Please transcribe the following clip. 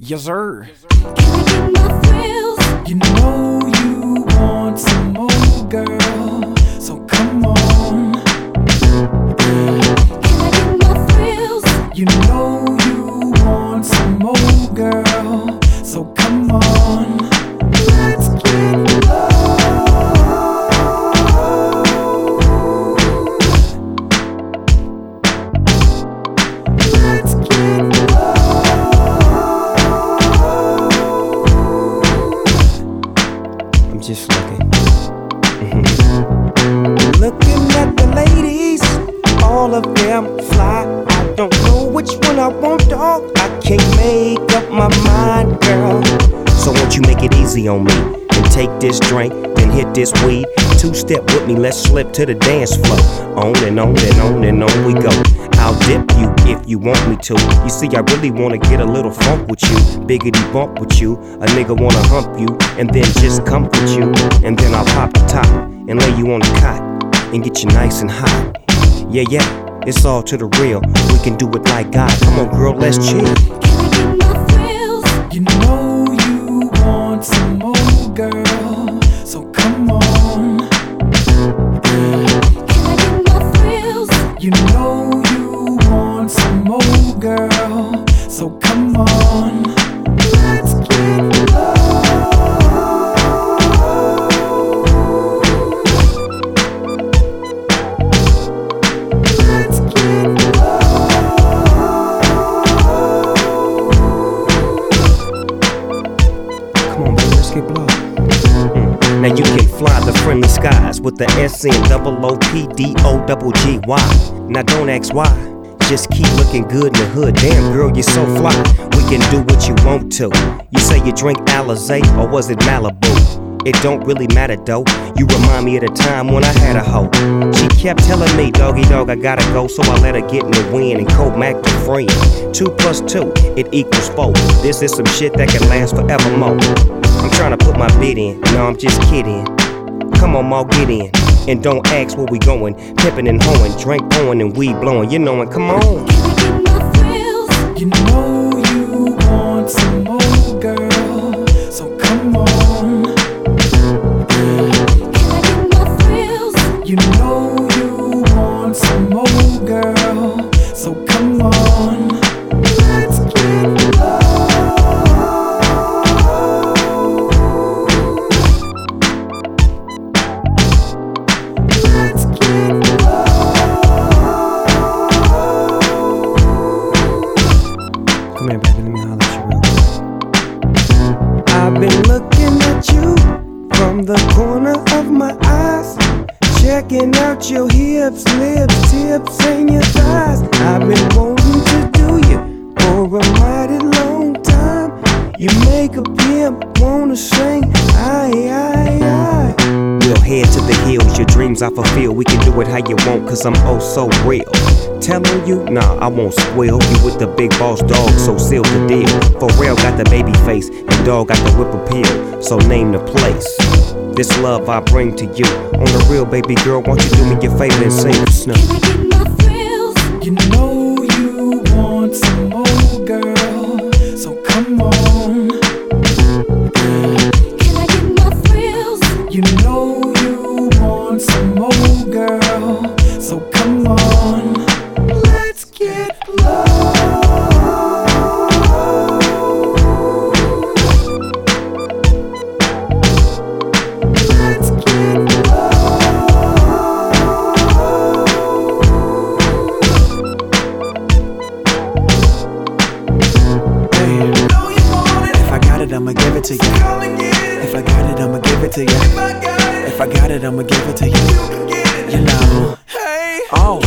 Yes, sir. Can I get my thrills? You know you want some more, girl, so come on. Can I get my thrills? You know you want some more, girl, so come on. Let's get low. Let's get low. I'm just looking. Looking at the ladies, all of them fly. I don't know which one I want, dog. I can't make up my mind, girl. So won't you make it easy on me and take this drink, then hit this weed. Two-step with me, let's slip to the dance floor. On and on and on and on we go. I'll dip you if you want me to. You see, I really wanna get a little funk with you, biggity bump with you. A nigga wanna hump you and then just comfort you. And then I'll pop the top and lay you on the cot and get you nice and hot. Yeah, yeah, it's all to the real. We can do it like God. Come on, girl, let's chill. Can I get my thrills? You know you want some more, girl, so come on. Can I get my thrills? You know you want some more, girl, so come on. Let's get low. Let's get low. Come on, baby, let's get low. Now you can fly the friendly skies with the SNOOPDOGGY. Now don't ask why, just keep looking good in the hood. Damn girl, you're so fly. We can do what you want to. You say you drink Alizé or was it Malibu? It don't really matter though. You remind me of the time when I had a hoe. She kept telling me, doggy dog, I gotta go. So I let her get in the wind and co-mac the friend. 2 plus 2, it equals 4. This is some shit that can last forevermore. I'm trying to put my bid in, no, I'm just kidding. Come on, Ma, get in. And don't ask where we going. Pippin' and hoeing, drink pouring and weed blowing. You knowin', come on. Can I get my thrills? You know you want some more, girl, so come on. Can I get my thrills? You know you want some more, girl, so come on. Let's get low. Let's get low. Come here, baby, let me holler at you real quick. I've been looking at you from the corner of my eyes, checking out your hips, lips, tips, and your thighs. I've been wanting to do you for a mighty long time. You make a pimp wanna sing, aye, aye, aye. We'll head to the hills, your dreams I fulfill. We can do it how you want, cause I'm oh so real. Telling you, nah, I won't squeal. You with the big boss dog, so seal the deal. For real, got the baby face, and dog got the whip appeal, so name the place. This love I bring to you. On the real, baby girl, won't you do me your favor and sing the snow? Can I get my thrills? You know you want some more, girl, so come on. Can I get my thrills? You know you want some more, girl, so come on. Let's get low. Let's get low. Hey, if I got it, I'ma give it to you. If I got it, I'ma give it to you. If I got it, I'ma give it to you. You know. Oh,